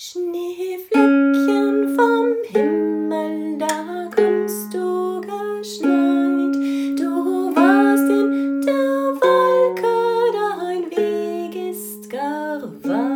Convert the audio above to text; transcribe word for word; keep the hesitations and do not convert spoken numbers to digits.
Schneeflöckchen vom Himmel, da kommst du geschneit. Du warst in der Wolke, dein Weg ist gar weit.